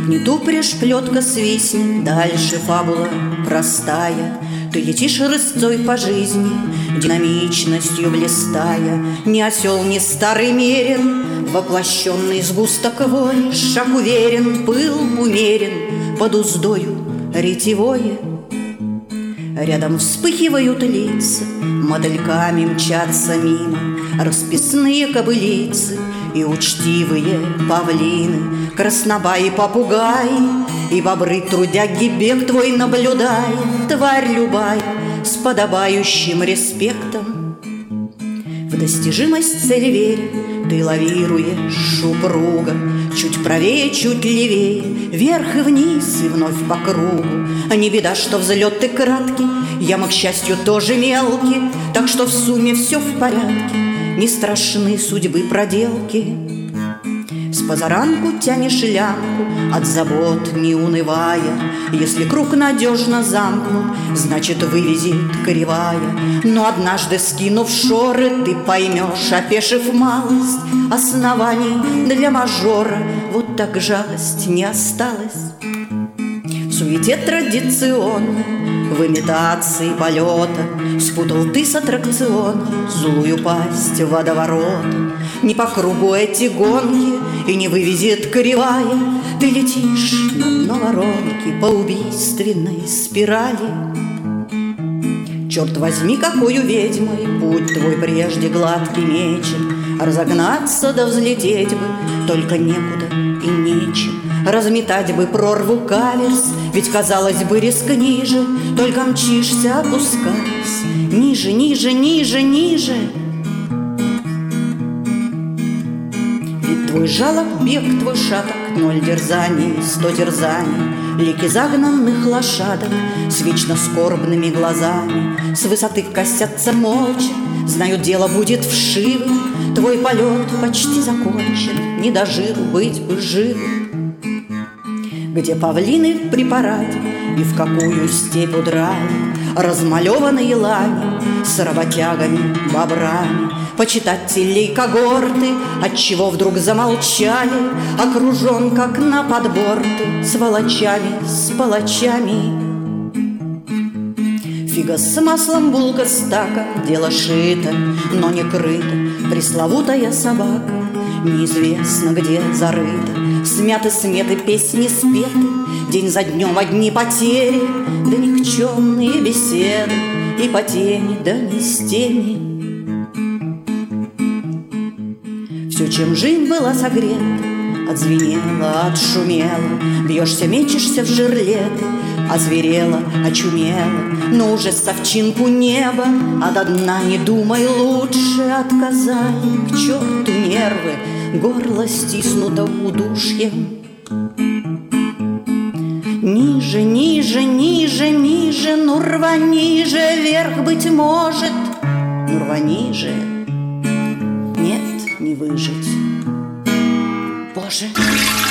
Не тупришь, плетка свистнет, дальше фабула простая. Ты летишь рысцой по жизни, динамичностью блистая. Ни осел, ни старый мерин, воплощенный сгусток воли. Шаг уверен, пыл умерен, под уздою ретевое. Рядом вспыхивают лица, мотыльками мчатся мимо расписные кобылицы и учтивые павлины, краснобаи попугаи и бобры трудяги бег твой наблюдай. Тварь любая с подобающим респектом, в достижимость цели верь, ты лавируешь, упруга, чуть правее, чуть левее, вверх и вниз, и вновь по кругу. А не беда, что взлет ты краткий, ямы, к счастью, тоже мелкие, так что в сумме все в порядке, не страшны судьбы проделки. С позаранку тянешь лямку, от забот не унывая. Если круг надежно замкнут, значит вывезет кривая. Но однажды, скинув шоры, ты поймешь, опешив малость, оснований для мажора вот так жалость не осталась. В суете традиционной, в имитации полета спутал ты с аттракциона злую пасть водоворота. Не по кругу эти гонки и не вывезет кривая. Ты летишь на воронке по убийственной спирали. Черт возьми, какою ведьмой путь твой прежде гладкий мечен. Разогнаться да взлететь бы только некуда и нечем. Разметать бы прорву каверс, ведь, казалось бы, риск ниже, только мчишься, опускаясь ниже, ниже, ниже, ниже. Ведь твой жалок бег, твой шаток, 0 дерзаний, 100 терзаний, лики загнанных лошадок с вечно скорбными глазами с высоты косятся молча, знают, дело будет вшивым. Твой полет почти закончен, не дожил, быть бы живым. Где павлины при параде и в какую степь удрали размалеванные лани с работягами, бобрами. Почитателей когорты отчего вдруг замолчали, окружен, как на подборты, сволочами, с палачами. Фига с маслом, булка с таком, дело шито, но не крыто. Пресловутая собака неизвестно где зарыта. Смяты сметы, песни спеты, день за днем одни потери, да никчемные беседы и по тени, да не с теми. Все, чем жизнь была согрета, отзвенела, отшумела. Бьешься, мечешься в жерлеты, озверела, очумела. Но уже совчинку неба, а до дна не думай лучше. Отказали к черту нервы, горло стиснуто удушьем. Ниже, ниже, ниже, ниже, ну рвани же вверх, быть может. Ну рвани же, нет, не выжить. Боже.